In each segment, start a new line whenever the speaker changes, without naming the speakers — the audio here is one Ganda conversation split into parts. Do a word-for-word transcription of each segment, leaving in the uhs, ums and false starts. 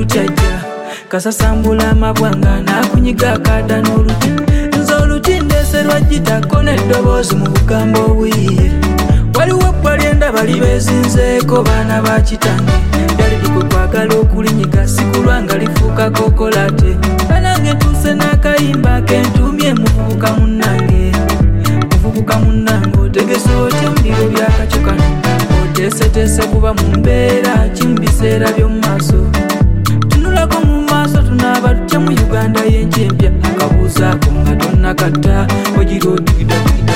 olutyaja kasasambula amabwanga nakunyiga akada n'oluti nze oluti ndeserwa gitako n'eddoboozi mu bugambo obwiye waliwo ebbwa ly'endaba libeezinzeeko baana ba kitange lyali likwe kwagala okulinyiga sikulwa nga lifuuka kokolate banange ntuuse n'akayimba kentumye muvubuka munnange muvubuka munnange otegese otya omuliro byakakyo kano oteeseteese kuba mu mbeera kimbiseera by'omu maaso tunulako mu maaso tunaaba tutya mu uganda y'enkyempya akabuuzaako nga tonnakatta ogira odigidagida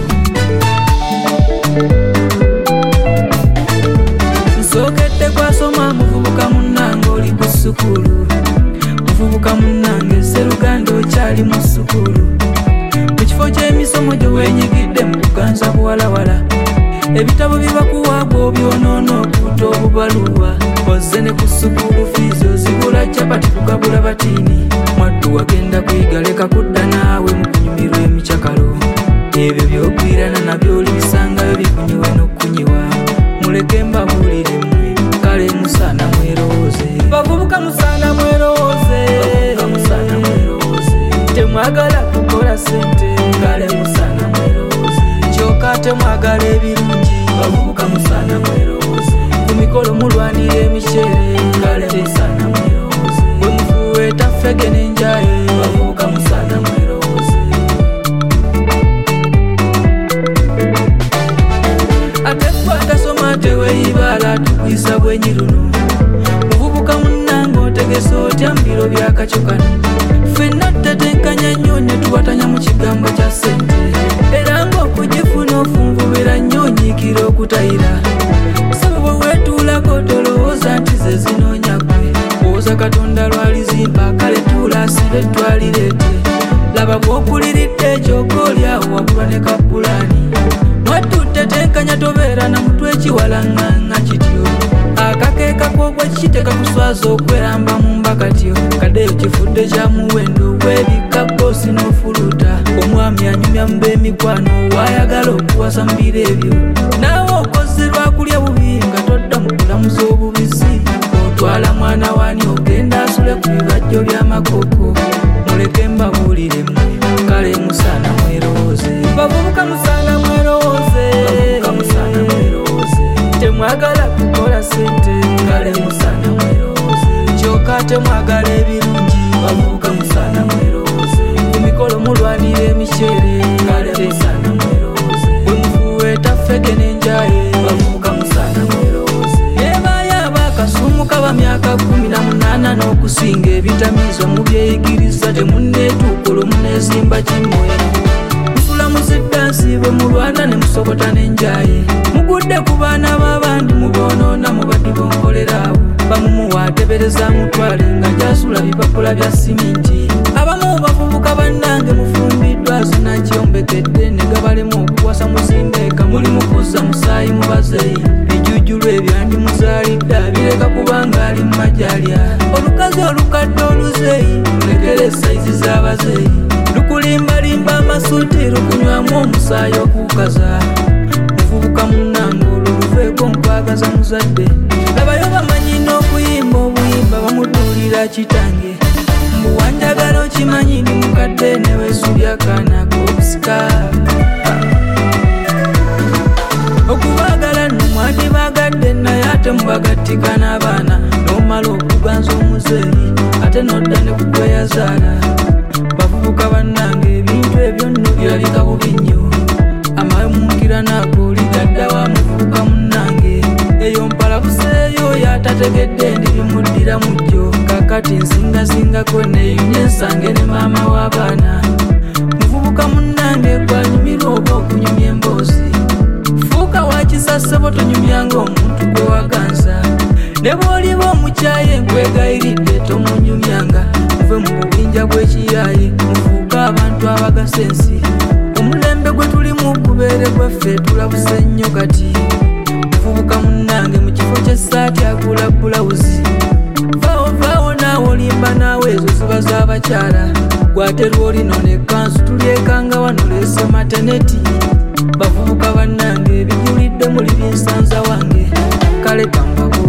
nsookedde kwasoma muvubuka munnange oli ku sukulu muvubuka munnange seruganda okyali mu sukulu mu kifo ky'emisomo gye weenyigidde mu kuganza buwalawala ebitabo bibakuwaabwa obyonoono okuta obubaluwa ozze ne ku sukulu fiizi ozigula capati kugabula batiini mwaddu wagenda kuyiga leka kudda naawe mu kunyumirwa emikyakalo ebyo by'ogwirana nabyo olibisangayo bikunyiwe n'okunyiwa muleke mbabuulire mmwe kale musaana mwerowooze bavubuka musaana mwerowooze temwagala kukola sente kale musaana mwerowooze kyokka temwagala ebirungi bavubuka musaana mwerowooze ku mikolo mulwanira emicere kale musaana mwerowooze bwe mufuuwa etaffege n'enjaye bavubuka musaana mwerowooze ate kwatasoma teweeyibala tukwisa bwenyi luno muvubuka munnange otegese otya mbiro byakakyo kano ffenna tutetenkanya nnyo ne tuwatanya mu kigambo kya ssente era ng'okugifuna ofunvubira nnyo onyiikira okutayira saba bwe weetuulako tolowooza nti ze zinoonya ggwe owooza katonda lwalizimba kale tuula asibe twalireete laba bw'okuliridde ekyoka oliawo wabulwa ne kapulaani mwattu tutetenkanya tobeera na mutwe ekiwalaŋŋaŋŋa kityo akakeeka kwogwa kikiteka kuswaza okweramba mu mbakatyo kaddeyo kifudde kya muwendo weebikka boosi n'ofuluta omwami anyumya mu b'emikwano waayagala okuwasa mu biro ebyo naawe okoze lwakulya bubi nga todda mu kulamuza obubisi otwala mwana waani ogenda asule ku bibajjo by'amakoko muleke mbabuulire mmwe kale musaana mwerowooze bavubuka musaana mwerowooze bavubuka musaana mwerowooze temwagala kukola sente kale musaana mwerowooze kyokka temwagala ebirungi bavubuka musaana mwerowooze ku mikolo mulwanira emicere kale musaana mwerowooze bwe mufuuwa etaffege n'enjaye bavubuka musaana mwerowooze nebaayaba akasumu kaba myaka kumi na munaana n'okusinga ebitamiizwa mu byeyigiriza temunneetuuka olwo muneezimba kimwe musula muziddansi bwe mulwana ne musokota n'enjaye mugudde ku baana b'abandi muboonoona mubaddi bonkoleraawo bamumuwaatebereza mutwale nga gyasula bipapula bya siminti abamu bavubuka bannange mufumbiddwa zinakyombekedde ne gabalemu okuwasa muzindeeka muli mukuzza musaayi mu bazeeyi bijujjulwa ebyandimuzaalidde abireka kubanga ali mu majalya olukazi olukadde oluzeeyi mulekere esayizi z'abazeeyi lukulimbalimba amasuuti lukunywamu omusaayi okukaza muvubuka munnange olwo luveeko nkwagaza muzadde labayo bamanyi n'okuyimba obuyimba bamutuulira kitange mbuwanjagala okimanyi ndi mukadde neweesubya kaana k'obusika okubaagala nno mwandibagadde naye ate mubagattika n'abaana n'omala okuganza omuzeeyi ate n'odda ne kugweyazaala bavubuka bannange ebintu ebyo nno birabika bubi nnyo amawummukira nago ligadda wa muvubuka munnange eyo mpalabuseeyo yatategedde ndi bimuddira mujjo kakati nsingazingako neeyunye ensange ne maama w'abaana muvubuka munnange gwanyumirwa oba okunyumya emboozi fuuka wakisasebo tonyumyanga omuntu gwe waganza ne bw'oliba omukyaye nkwegayiridde tomunyumyanga muve mu bubinja bw'ekiyaaye mufuuka abantu abagasa ensi omulembe gwe tulimu gubeere gwaffe tulabuse nnyo kati muvubuka munnange mu kifo ky'essaati agula bulawuzi vaawo vaawo naawe olimba naawe ezo ziba z'abakyala gwaterwa olino n'ekkanzu tulyekanga wano leese mateneti bavubuka bannange ebijulidde muli binsanza wange kale kambako